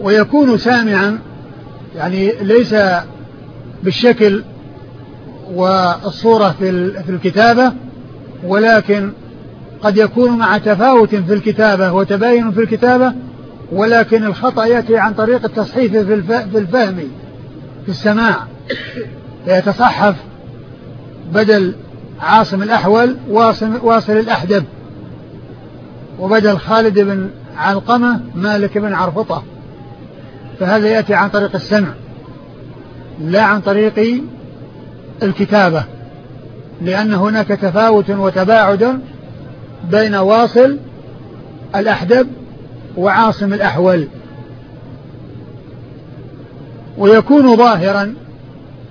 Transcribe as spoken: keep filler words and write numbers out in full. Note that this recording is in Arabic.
ويكون سامعا يعني ليس بالشكل والصورة في الكتابة، ولكن قد يكون مع تفاوت في الكتابة وتباين في الكتابة، ولكن الخطأ يأتي عن طريق التصحيف في الفهم في السماع، فيتصحف بدل عاصم الأحول واصل, واصل الأحدب، وبدل خالد بن علقمة مالك بن عرفطة، فهذا يأتي عن طريق السمع لا عن طريق الكتابة، لأن هناك تفاوت وتباعد بين واصل الأحدب وعاصم الأحول. ويكون ظاهرا